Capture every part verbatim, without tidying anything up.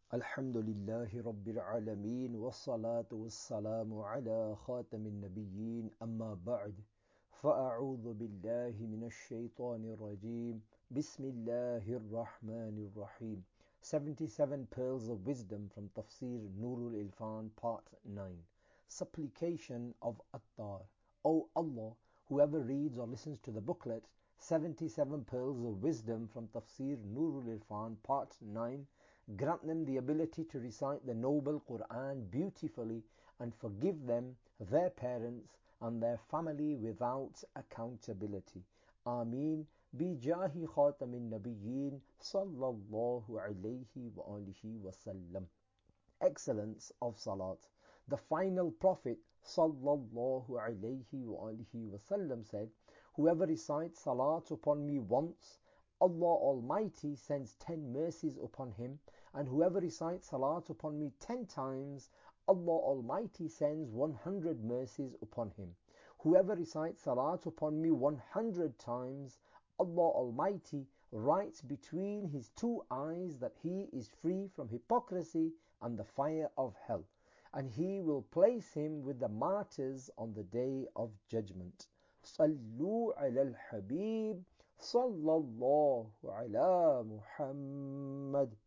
الحمد لله رب العالمين والصلاة والسلام على خاتم النبيين أما بعد فأعوذ بالله من الشيطان الرجيم بسم الله الرحمن الرحيم seventy-seven Pearls of Wisdom from Tafsir Nurul Ilfan Part nine. Supplication of Attar. O Allah, whoever reads or listens to the booklet seventy-seven Pearls of Wisdom from Tafsir Nurul Ilfan Part nine, grant them the ability to recite the noble Quran beautifully and forgive them, their parents and their family without accountability. Ameen. Bijahi khatamin nabiyyin sallallahu alayhi wa alihi wa sallam. Excellence of Salat. The final Prophet sallallahu alayhi wa alihi wa sallam said, whoever recites Salat upon me once, Allah Almighty sends ten mercies upon him, and whoever recites Salat upon me ten times, Allah Almighty sends one hundred mercies upon him. Whoever recites Salat upon me one hundred times, Allah Almighty writes between his two eyes that he is free from hypocrisy and the fire of hell, and he will place him with the martyrs on the day of judgment. Sallu ala al-Habib sallallahu ala Muhammad.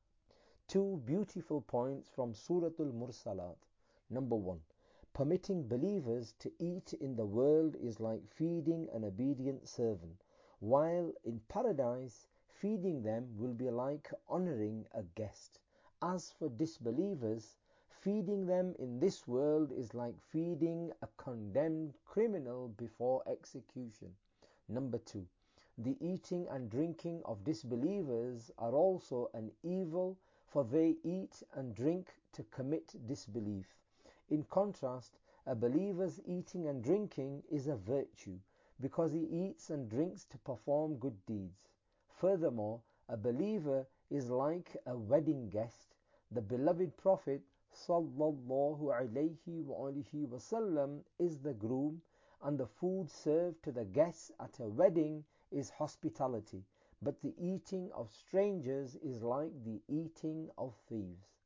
Two beautiful points from Suratul Mursalat. Number one, permitting believers to eat in the world is like feeding an obedient servant, while in paradise feeding them will be like honouring a guest. As for disbelievers, feeding them in this world is like feeding a condemned criminal before execution. Number two, the eating and drinking of disbelievers are also an evil, for they eat and drink to commit disbelief. In contrast, a believer's eating and drinking is a virtue, because he eats and drinks to perform good deeds. Furthermore, a believer is like a wedding guest. The beloved Prophet sallallahu alayhi wa alihi wasallam is the groom, and the food served to the guests at a wedding is hospitality, but the eating of strangers is like the eating of thieves.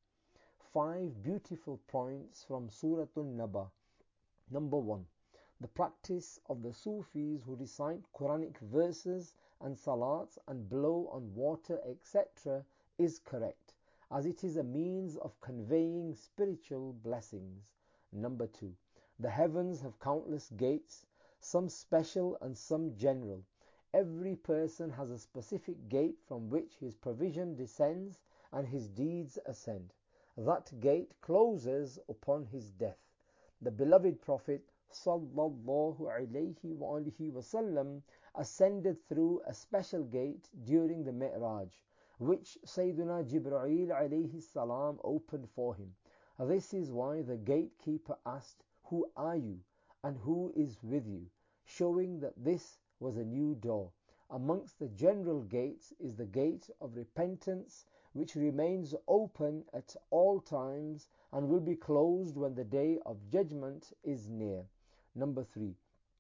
Five beautiful points from Suratul Naba. Number one, the practice of the Sufis who recite Quranic verses and salats and blow on water, et cetera is correct, as it is a means of conveying spiritual blessings. Number two, the heavens have countless gates, some special and some general. Every person has a specific gate from which his provision descends and his deeds ascend. That gate closes upon his death. The beloved Prophet sallallahu alayhi wa alihi wasallam ascended through a special gate during the Mi'raj, which Sayyiduna Jibreel alayhi salam opened for him. This is why the gatekeeper asked, "Who are you and who is with you?" showing that this was a new door. Amongst the general gates is the gate of repentance, which remains open at all times and will be closed when the day of judgment is near. Number three,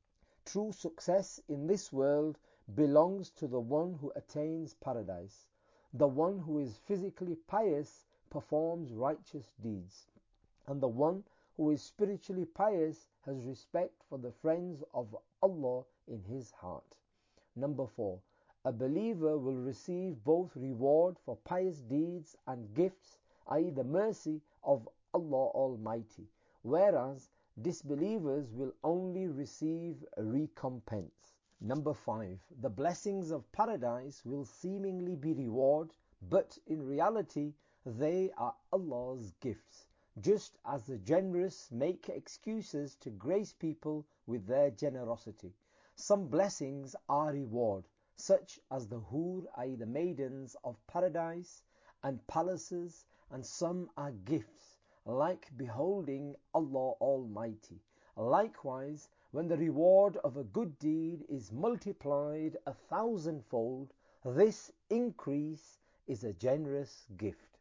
true success in this world belongs to the one who attains paradise. The one who is physically pious performs righteous deeds, and the one who is spiritually pious has respect for the friends of Allah in his heart. Number four, a believer will receive both reward for pious deeds and gifts, that is the mercy of Allah Almighty, whereas disbelievers will only receive a recompense. Number five, the blessings of paradise will seemingly be reward, but in reality they are Allah's gifts, just as the generous make excuses to grace people with their generosity. Some blessings are reward, such as the hur, that is the maidens of paradise and palaces, and some are gifts, like beholding Allah Almighty. Likewise, when the reward of a good deed is multiplied a thousandfold, this increase is a generous gift.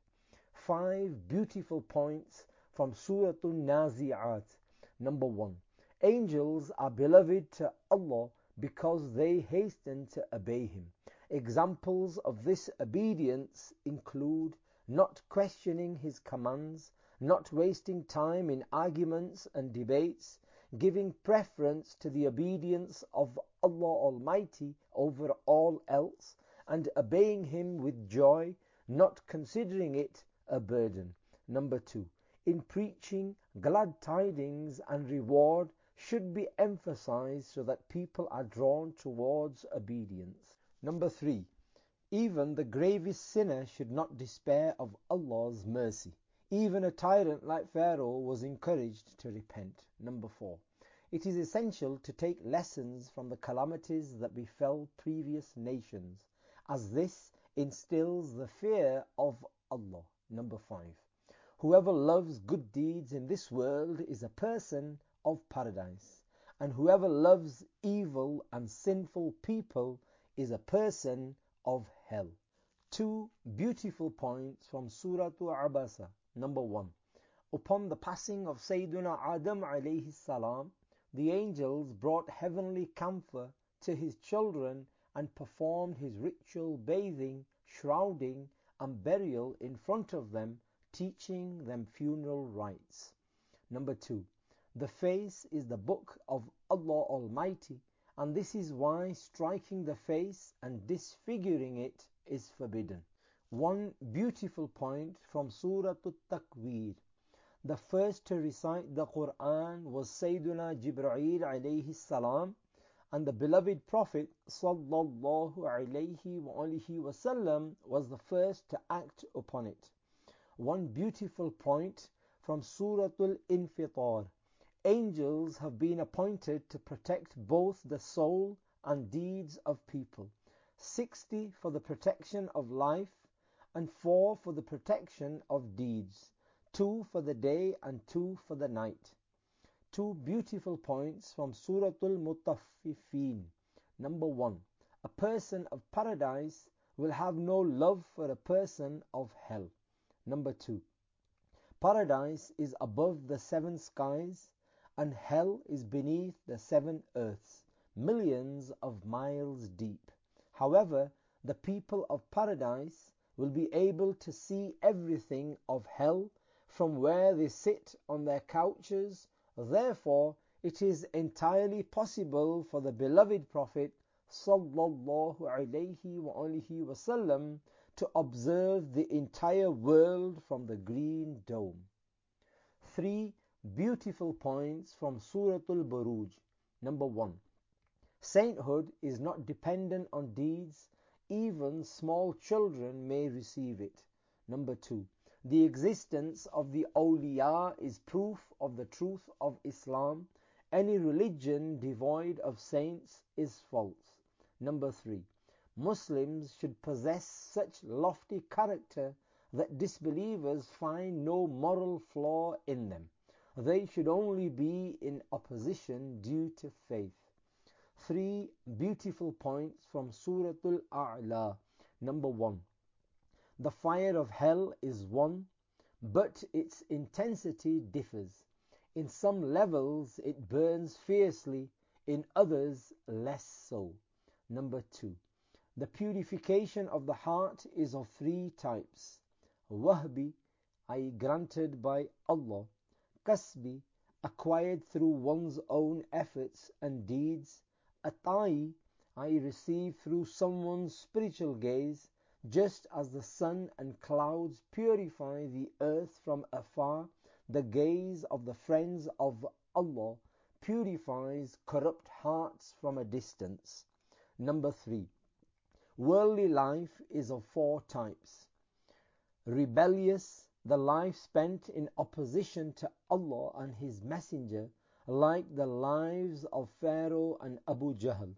Five beautiful points from Suratul Nazi'at. Number one, angels are beloved to Allah because they hasten to obey Him. Examples of this obedience include not questioning His commands, not wasting time in arguments and debates, giving preference to the obedience of Allah Almighty over all else, and obeying Him with joy, not considering it a burden. Number two, in preaching, glad tidings and reward should be emphasized so that people are drawn towards obedience. Number three, even the gravest sinner should not despair of Allah's mercy. Even a tyrant like Pharaoh was encouraged to repent. Number four, it is essential to take lessons from the calamities that befell previous nations, as this instills the fear of Allah. Number five, whoever loves good deeds in this world is a person of paradise, and whoever loves evil and sinful people is a person of hell. Two beautiful points from Surah Abasa. Number one, upon the passing of Sayyiduna Adam alayhi salam, the angels brought heavenly camphor to his children and performed his ritual bathing, shrouding and burial in front of them, teaching them funeral rites. Number two, the face is the book of Allah Almighty, and this is why striking the face and disfiguring it is forbidden. One beautiful point from Surah At-Takwir. The first to recite the Quran was Sayyiduna Jibreel alayhi salam, and the beloved Prophet sallallahu alayhi wa alihi wasallam was the first to act upon it. One beautiful point from Surah Al-Infitar. Angels have been appointed to protect both the soul and deeds of people. Sixty for the protection of life, and four for the protection of deeds. Two for the day and two for the night. Two beautiful points from Surah Al-Mutaffifin. Number one, a person of paradise will have no love for a person of hell. Number two, paradise is above the seven skies, and hell is beneath the seven earths, millions of miles deep. However, the people of paradise will be able to see everything of hell from where they sit on their couches. Therefore, it is entirely possible for the beloved Prophet sallallahu alayhi wa alihi wasallam to observe the entire world from the green dome. Three beautiful points from Surah Al-Buruj. Number one, sainthood is not dependent on deeds. Even small children may receive it. Number two, the existence of the awliya is proof of the truth of Islam. Any religion devoid of saints is false. Number three, Muslims should possess such lofty character that disbelievers find no moral flaw in them. They should only be in opposition due to faith. Three beautiful points from Surah Al-A'la. Number one, the fire of hell is one, but its intensity differs. In some levels it burns fiercely, in others less so. Number two, the purification of the heart is of three types. Wahbi, that is granted by Allah. Kasbi, acquired through one's own efforts and deeds. Atai, that is received through someone's spiritual gaze, just as the sun and clouds purify the earth from afar. The gaze of the friends of Allah purifies corrupt hearts from a distance. Number three, worldly life is of four types. Rebellious, the life spent in opposition to Allah and His Messenger, like the lives of Pharaoh and Abu Jahl.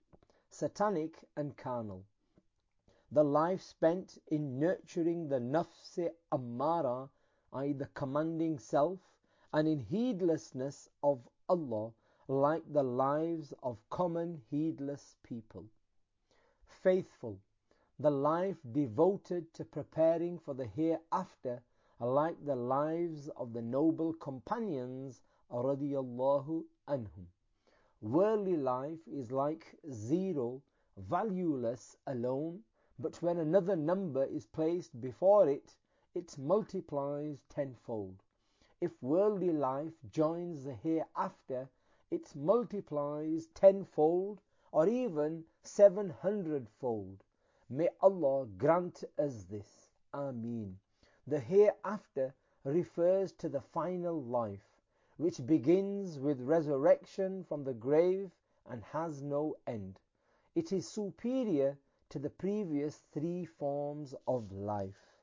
Satanic and carnal, the life spent in nurturing the nafs ammara, that is the commanding self, and in heedlessness of Allah, like the lives of common heedless people. Faithful, the life devoted to preparing for the hereafter, like the lives of the noble companions radiyallahu anhum. Worldly life is like zero, valueless alone, but when another number is placed before it, it multiplies tenfold. If worldly life joins the hereafter, it multiplies tenfold or even seven hundredfold. May Allah grant us this. Ameen. The hereafter refers to the final life, which begins with resurrection from the grave and has no end. It is superior to the previous three forms of life.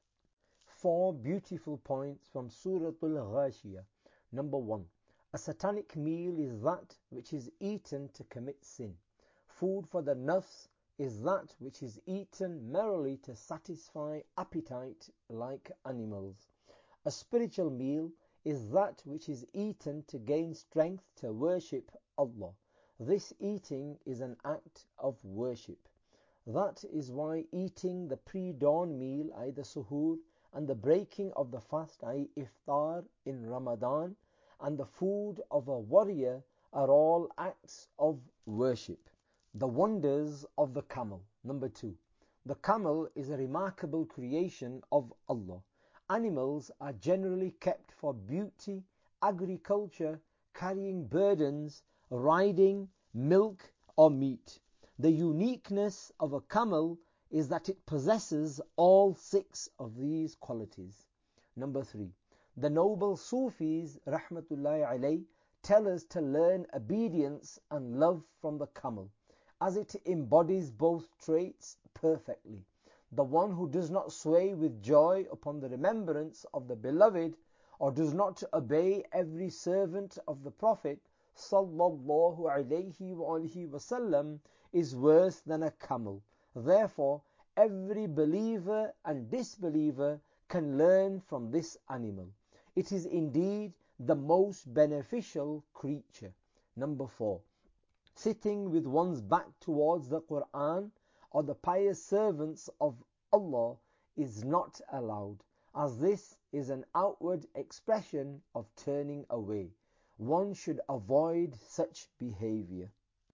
Four beautiful points from Suratul Ghashiyah. Number one, a satanic meal is that which is eaten to commit sin. Food for the nafs is that which is eaten merely to satisfy appetite like animals. A spiritual meal is that which is eaten to gain strength to worship Allah. This eating is an act of worship. That is why eating the pre-dawn meal, that is the suhoor, and the breaking of the fast, that is iftar in Ramadan, and the food of a warrior are all acts of worship. The wonders of the camel. Number two, the camel is a remarkable creation of Allah. Animals are generally kept for beauty, agriculture, carrying burdens, riding, milk or meat. The uniqueness of a camel is that it possesses all six of these qualities. Number three, the noble Sufis rahmatullahi alayh tell us to learn obedience and love from the camel, as it embodies both traits perfectly. The one who does not sway with joy upon the remembrance of the beloved, or does not obey every servant of the Prophet sallallahu alayhi wa alihi wasallam, is worse than a camel. Therefore, every believer and disbeliever can learn from this animal. It is indeed the most beneficial creature. Number four, sitting with one's back towards the Quran or the pious servants of Allah is not allowed, as this is an outward expression of turning away. One should avoid such behavior.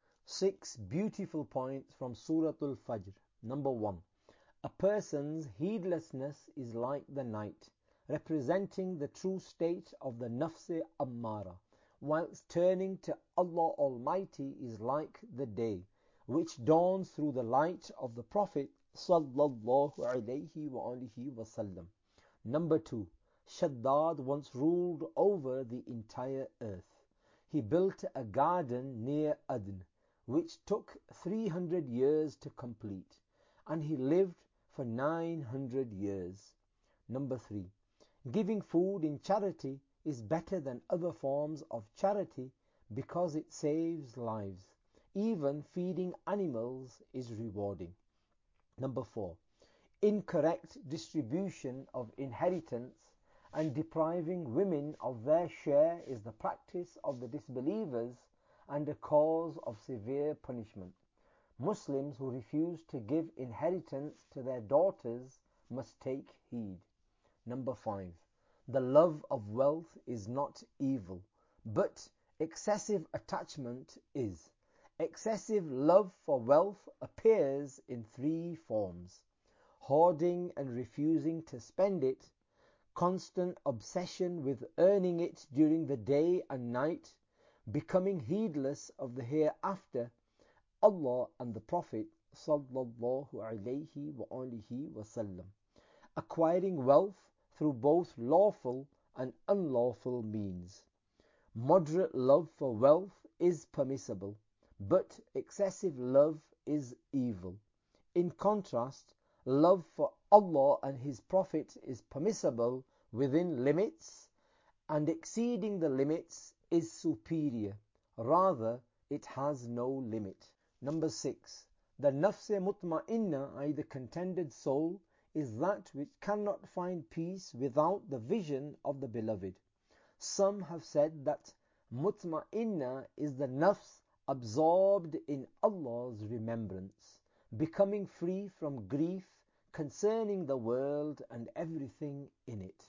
Six beautiful points from Suratul Fajr. Number one, a person's heedlessness is like the night, representing the true state of the nafs ammara, whilst turning to Allah Almighty is like the day, which dawns through the light of the Prophet sallallahu alayhi wa alihi wasallam. Number two, Shaddad once ruled over the entire earth. He built a garden near Adn, which took three hundred years to complete, and he lived for nine hundred years. Number three, giving food in charity is better than other forms of charity because it saves lives. Even feeding animals is rewarding. Number four, incorrect distribution of inheritance and depriving women of their share is the practice of the disbelievers and a cause of severe punishment. Muslims who refuse to give inheritance to their daughters must take heed. Number five, the love of wealth is not evil, but excessive attachment is. Excessive love for wealth appears in three forms: hoarding and refusing to spend it, constant obsession with earning it during the day and night, becoming heedless of the hereafter, Allah and the Prophet sallallahu alayhi wa alihi wasallam, acquiring wealth through both lawful and unlawful means. Moderate love for wealth is permissible, but excessive love is evil. In contrast, love for Allah and His Prophet is permissible within limits, and exceeding the limits is superior. Rather, it has no limit. Number six, the nafs mutma'inna, that is the contented soul, is that which cannot find peace without the vision of the beloved. Some have said that mutma'inna is the nafs absorbed in Allah's remembrance, becoming free from grief concerning the world and everything in it.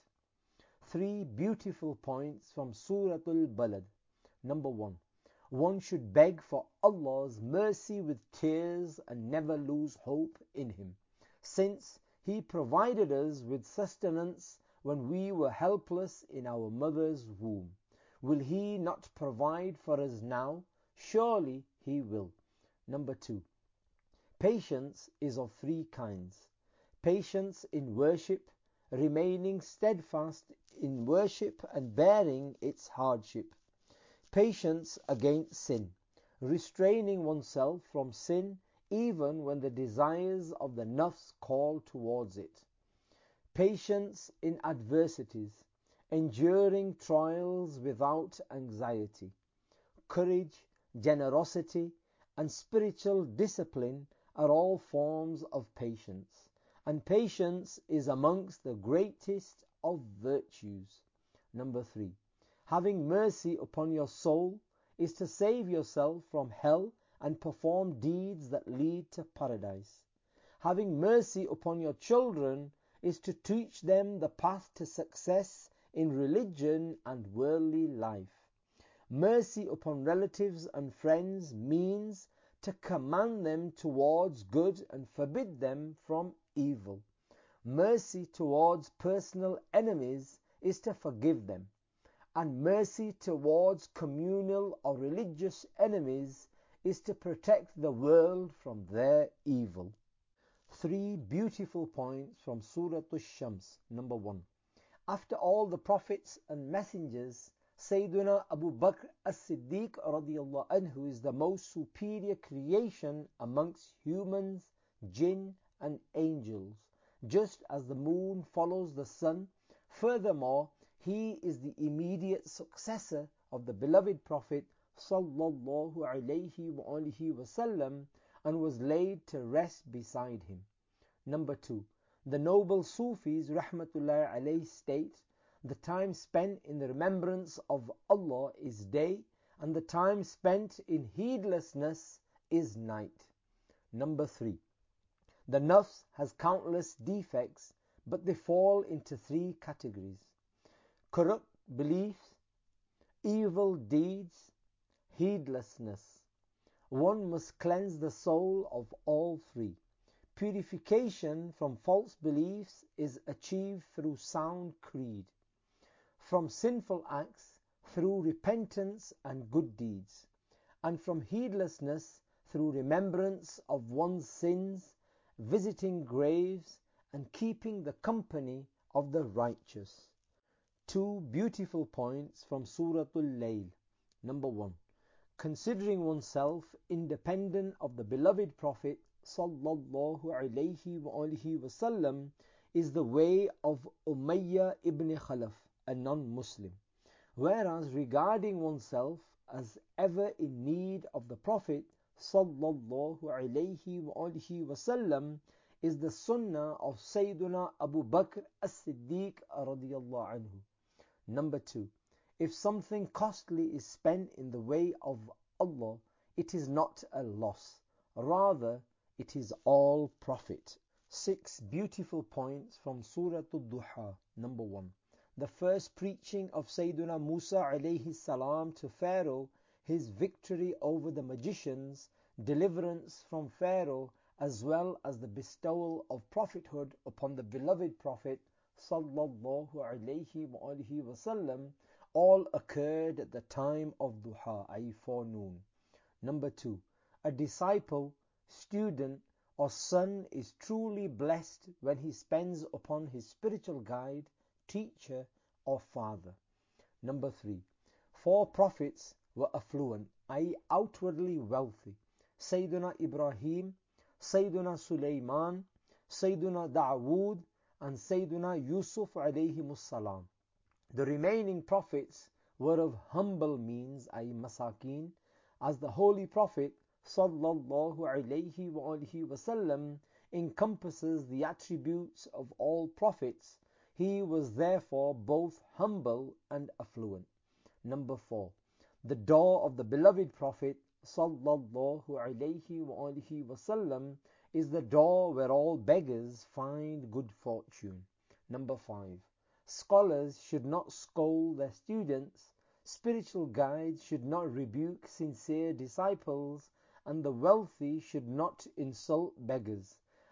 Three beautiful points from Suratul Balad. Number one, one should beg for Allah's mercy with tears and never lose hope in Him, since He He provided us with sustenance when we were helpless in our mother's womb. Will He not provide for us now? Surely He will. Number two. Patience is of three kinds. Patience in worship, remaining steadfast in worship and bearing its hardship. Patience against sin, restraining oneself from sin even when the desires of the nafs call towards it. Patience in adversities, enduring trials without anxiety. Courage, generosity, and spiritual discipline are all forms of patience, and patience is amongst the greatest of virtues. Number three. Having mercy upon your soul is to save yourself from hell and perform deeds that lead to paradise. Having mercy upon your children is to teach them the path to success in religion and worldly life. Mercy upon relatives and friends means to command them towards good and forbid them from evil. Mercy towards personal enemies is to forgive them, and mercy towards communal or religious enemies is to protect the world from their evil. Three beautiful points from Surah Ash-Shams. Number one. After all the prophets and messengers, Sayyiduna Abu Bakr as-Siddiq radiyallahu anhu is the most superior creation amongst humans, jinn and angels, just as the moon follows the sun. Furthermore, he is the immediate successor of the beloved Prophet sallallahu alayhi wa alihi wasallam and was laid to rest beside him. Number two. The noble Sufis rahmatullahi alayhi state, the time spent in the remembrance of Allah is day, and the time spent in heedlessness is night. Number three. The nafs has countless defects, but they fall into three categories: corrupt beliefs, evil deeds, heedlessness. One must cleanse the soul of all three. Purification from false beliefs is achieved through sound creed, from sinful acts through repentance and good deeds, and from heedlessness through remembrance of one's sins, visiting graves, and keeping the company of the righteous. Two beautiful points from Surah Al-Layl. Number one. Considering oneself independent of the beloved Prophet sallallahu alayhi wa alihi wasallam is the way of Umayyah ibn Khalaf, a non-Muslim. Whereas regarding oneself as ever in need of the Prophet sallallahu alayhi wa alihi wasallam is the sunnah of Sayyiduna Abu Bakr as-Siddiq radiyallahu anhu. Number two. If something costly is spent in the way of Allah, it is not a loss. Rather, it is all profit. Six beautiful points from Surah Ad-Duha. Number one. The first preaching of Sayyiduna Musa alayhi salam to Pharaoh, his victory over the magicians, deliverance from Pharaoh, as well as the bestowal of prophethood upon the beloved Prophet sallallahu alayhi wa alihi wasallam, all occurred at the time of Duha, that is forenoon. Number two. A disciple, student, or son is truly blessed when he spends upon his spiritual guide, teacher, or father. Number three. Four prophets were affluent, that is outwardly wealthy: Sayyiduna Ibrahim, Sayyiduna Sulaiman, Sayyiduna Dawood, and Sayyiduna Yusuf alayhimus salam. The remaining prophets were of humble means, that is masakin, as the Holy Prophet sallallahu alayhi wa alihi wasallam encompasses the attributes of all prophets. He was therefore both humble and affluent. Number four. The door of the beloved Prophet sallallahu alayhi wa alihi wasallam is the door where all beggars find good fortune. Number five. Scholars should not scold their students, spiritual guides should not rebuke sincere disciples, and the wealthy should not insult beggars.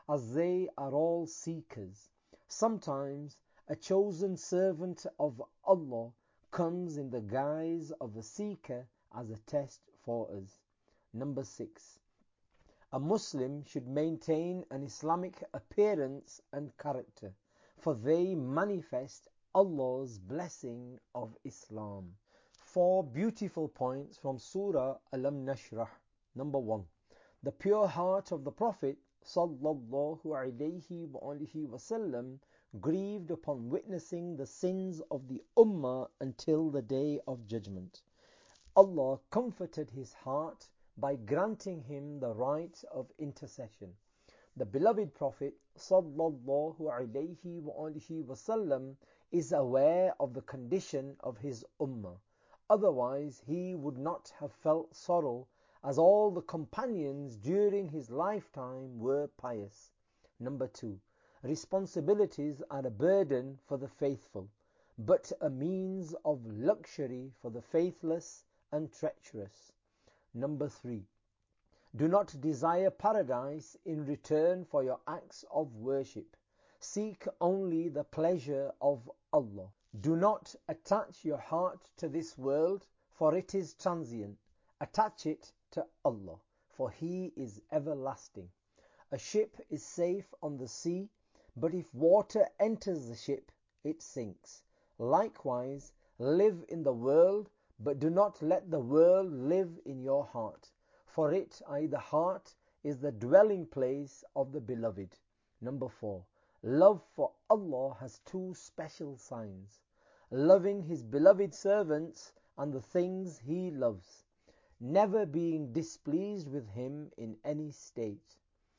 as they are all seekers. Sometimes a chosen servant of Allah comes in the guise of a seeker as a test for us. Number six. A Muslim should maintain an Islamic appearance and character, for they manifest Allah's blessing of Islam. Four beautiful points from Surah Alam Nashrah. Number one. The pure heart of the Prophet sallallahu alayhi wa alihi wasallam grieved upon witnessing the sins of the Ummah until the day of judgment. Allah comforted his heart by granting him the right of intercession. The beloved Prophet sallallahu alayhi wa alihi wasallam is aware of the condition of his Ummah. Otherwise he would not have felt sorrow, as all the companions during his lifetime were pious. Number two. Responsibilities are a burden for the faithful, but a means of luxury for the faithless and treacherous. Number three. Do not desire paradise in return for your acts of worship. Seek only the pleasure of Allah. Do not attach your heart to this world, for it is transient. Attach it to Allah, for He is everlasting. A ship is safe on the sea, but if water enters the ship, it sinks. Likewise, live in the world, but do not let the world live in your heart, for it, that is the heart, is the dwelling place of the beloved. Number four. Love for Allah has two special signs: loving His beloved servants and the things He loves, never being displeased with Him in any state.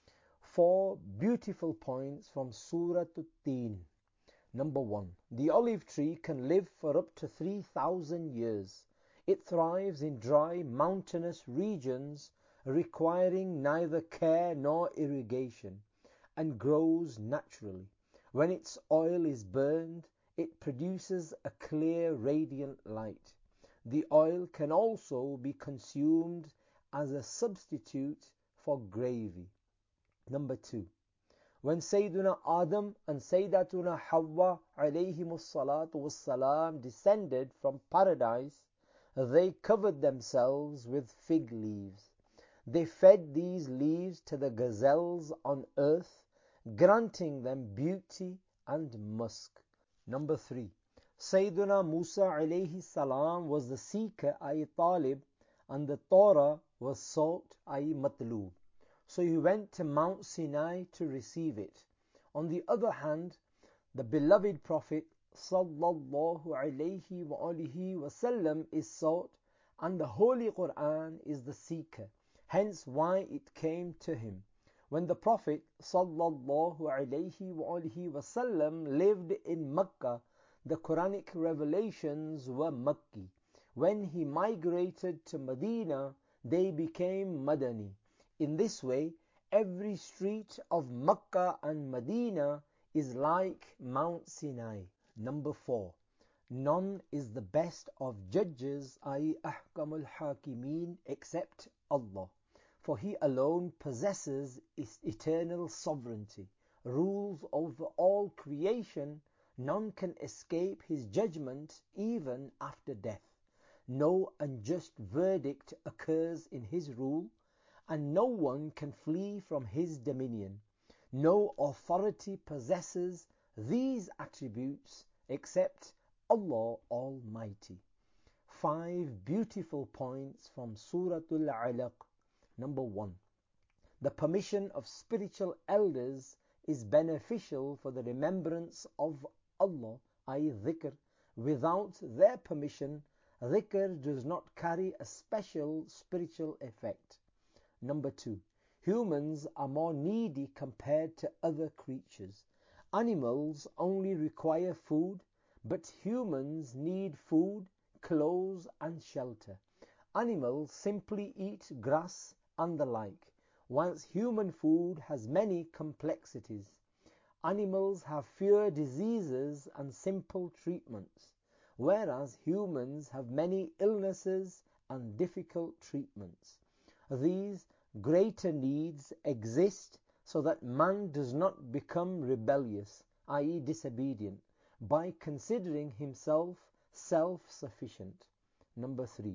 Four beautiful points from Surah At-Teen. Number one. The olive tree can live for up to three thousand years. It thrives in dry, mountainous regions, requiring neither care nor irrigation, and grows naturally. When its oil is burned, it produces a clear, radiant light. The oil can also be consumed as a substitute for gravy. Number two. When Sayyiduna Adam and Sayyidatuna Hawwa alayhimus salatu wassalam descended from paradise, they covered themselves with fig leaves. They fed these leaves to the gazelles on earth, granting them beauty and musk. Number three. Sayyiduna Musa alayhi salam was the seeker, that is Talib, and the Torah was sought, that is Matlub. So he went to Mount Sinai to receive it. On the other hand, the beloved Prophet sallallahu alayhi wa alihi wasallam is sought, and the Holy Quran is the seeker. Hence why it came to him. When the Prophet sallallahu alayhi wa alihi wasallam lived in Makkah, the Quranic revelations were Makki. When he migrated to Medina, they became Madani. In this way, every street of Makkah and Medina is like Mount Sinai. Number four. None is the best of judges, that is Ahkamul Hakimeen, except Allah. For He alone possesses eternal sovereignty, rules over all creation. None can escape His judgment even after death. No unjust verdict occurs in His rule, and no one can flee from His dominion. No authority possesses these attributes except Allah Almighty. Five beautiful points from Suratul Alaq. Number one. The permission of spiritual elders is beneficial for the remembrance of Allah, that is dhikr. Without their permission, dhikr does not carry a special spiritual effect. Number two. Humans are more needy compared to other creatures. Animals only require food, but humans need food, clothes and shelter. Animals simply eat grass and the like, whilst human food has many complexities. Animals have fewer diseases and simple treatments, whereas humans have many illnesses and difficult treatments. These greater needs exist so that man does not become rebellious, that is disobedient, by considering himself self-sufficient. Number three,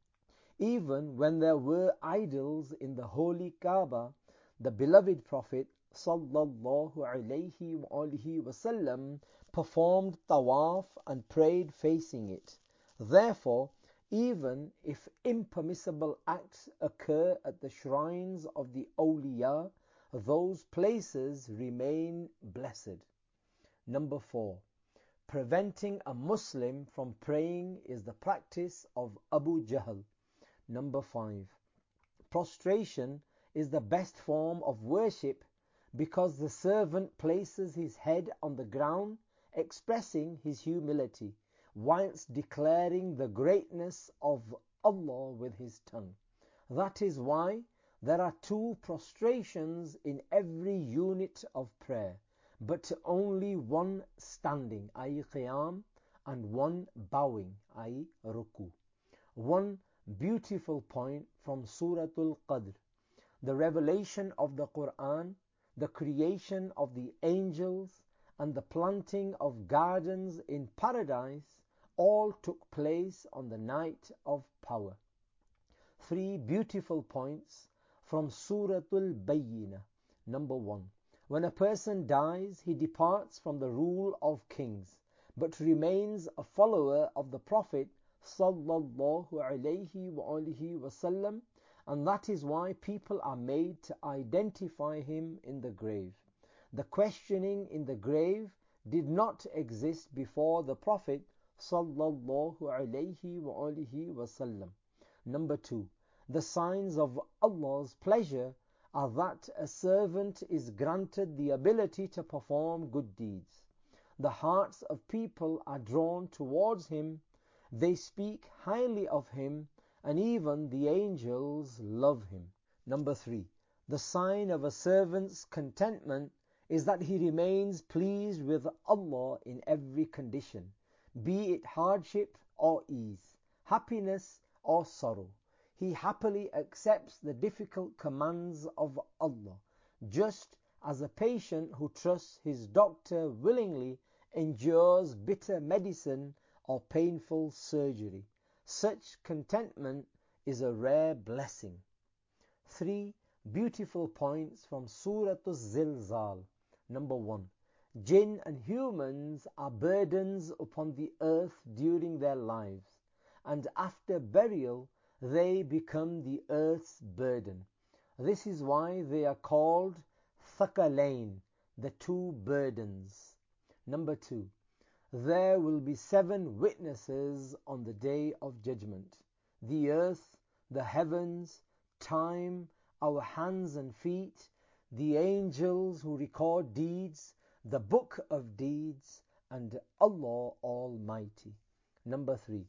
even when there were idols in the holy Kaaba, the beloved Prophet sallallahu alaihi wasallam performed tawaf and prayed facing it. Therefore, even if impermissible acts occur at the shrines of the awliya, those places remain blessed. Number four, preventing a Muslim from praying is the practice of Abu Jahl. Number five, prostration is the best form of worship because the servant places his head on the ground, expressing his humility, whilst declaring the greatness of Allah with his tongue. That is why there are two prostrations in every unit of prayer, but only one standing, that is qiyam, and one bowing, that is ruku. One beautiful point from Suratul Qadr: the revelation of the Quran, the creation of the angels, and the planting of gardens in paradise all took place on the night of power. Three beautiful points from Suratul Bayyinah. Number one, when a person dies, he departs from the rule of kings, but remains a follower of the Prophet sallallahu alaihi wasallam, and that is why people are made to identify him in the grave. The questioning in the grave did not exist before the Prophet sallallahu alaihi wasallam. Number two, the signs of Allah's pleasure are that a servant is granted the ability to perform good deeds. The hearts of people are drawn towards him, they speak highly of him, and even the angels love him. Number three, the sign of a servant's contentment is that he remains pleased with Allah in every condition, be it hardship or ease, happiness or sorrow. He happily accepts the difficult commands of Allah, just as a patient who trusts his doctor willingly endures bitter medicine or painful surgery. Such contentment is a rare blessing. Three beautiful points from Suratul Zilzal. Number one, jinn and humans are burdens upon the earth during their lives, and after burial they become the earth's burden. This is why they are called Thaqalain, the two burdens. Number two, there will be seven witnesses on the day of judgment: the earth, the heavens, time, our hands and feet, the angels who record deeds, the book of deeds, and Allah Almighty. Number three,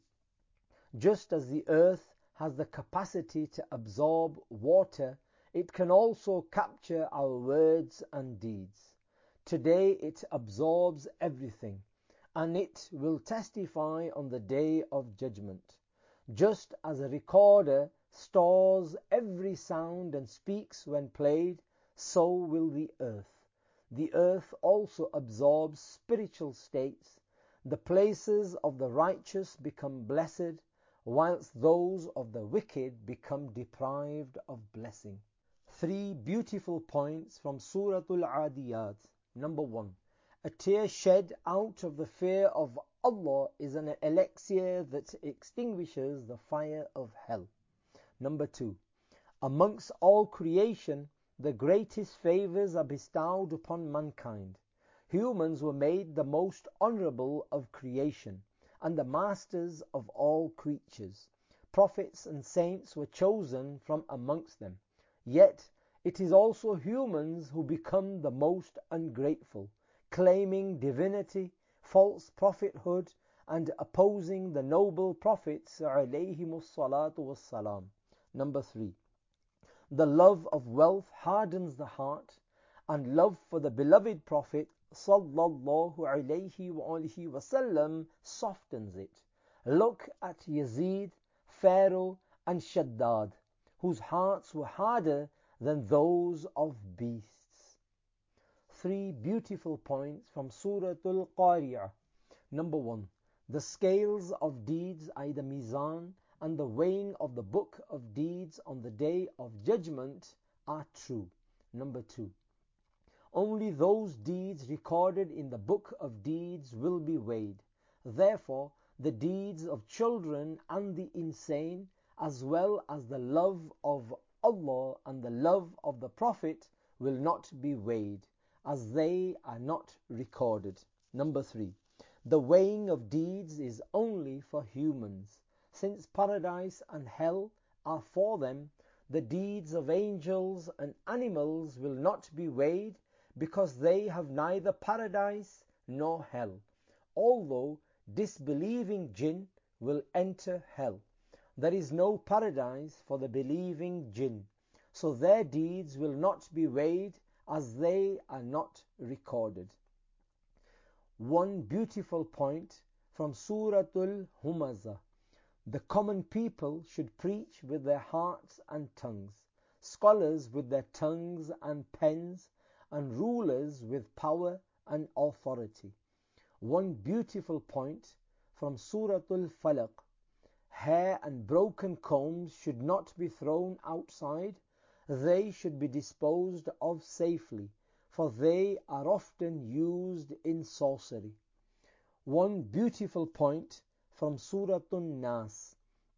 just as the earth has the capacity to absorb water, it can also capture our words and deeds. Today it absorbs everything, and it will testify on the day of judgment. Just as a recorder stores every sound and speaks when played, so will the earth. The earth also absorbs spiritual states. The places of the righteous become blessed, whilst those of the wicked become deprived of blessing. Three beautiful points from Suratul Adiyat. Number one, a tear shed out of the fear of Allah is an elixir that extinguishes the fire of hell. Number two, amongst all creation, the greatest favours are bestowed upon mankind. Humans were made the most honourable of creation, and the masters of all creatures. Prophets and saints were chosen from amongst them. Yet it is also humans who become the most ungrateful, claiming divinity, false prophethood, and opposing the noble prophets alayhimus salatu wassalam. Number three, the love of wealth hardens the heart, and love for the beloved Prophet sallallahu alayhi wa alihi wasallam softens it. Look at Yazid, Pharaoh, and Shaddad, whose hearts were harder than those of beasts. three beautiful points from Surah Al-Qari'ah. Number one, the scales of deeds, that is the mizan, and the weighing of the book of deeds on the day of judgment are true. Number two, only those deeds recorded in the book of deeds will be weighed. Therefore, the deeds of children and the insane, as well as the love of Allah and the love of the Prophet, will not be weighed, as they are not recorded. Number three, the weighing of deeds is only for humans. Since paradise and hell are for them, the deeds of angels and animals will not be weighed, because they have neither paradise nor hell, although disbelieving jinn will enter hell. There is no paradise for the believing jinn, so their deeds will not be weighed, as they are not recorded. One beautiful point from Suratul Humazah. The common people should preach with their hearts and tongues, scholars with their tongues and pens, and rulers with power and authority. One beautiful point from Suratul Falaq. Hair and broken combs should not be thrown outside. They should be disposed of safely, for they are often used in sorcery. One beautiful point from Suratul Nas.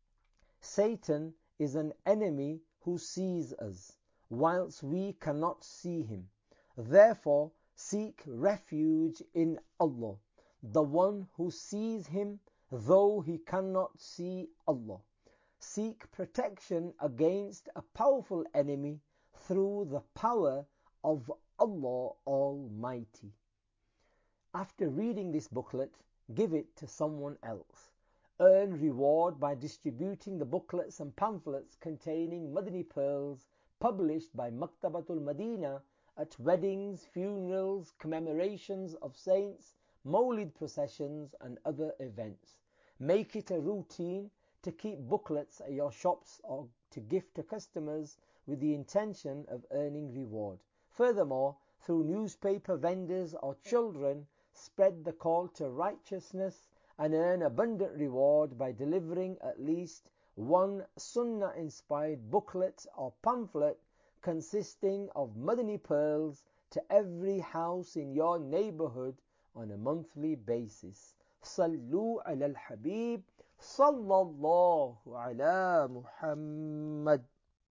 Satan is an enemy who sees us, whilst we cannot see him. Therefore, seek refuge in Allah, the one who sees him, though he cannot see Allah. Seek protection against a powerful enemy through the power of Allah Almighty. After reading this booklet, give it to someone else. Earn reward by distributing the booklets and pamphlets containing Madani pearls published by Maktabatul Madinah at weddings, funerals, commemorations of saints, Mawlid processions and other events. Make it a routine to keep booklets at your shops or to gift to customers with the intention of earning reward. Furthermore, through newspaper vendors or children, spread the call to righteousness and earn abundant reward by delivering at least one Sunnah-inspired booklet or pamphlet consisting of Madani pearls to every house in your neighborhood on a monthly basis. Sallu ala al-Habib, sallallahu ala Muhammad.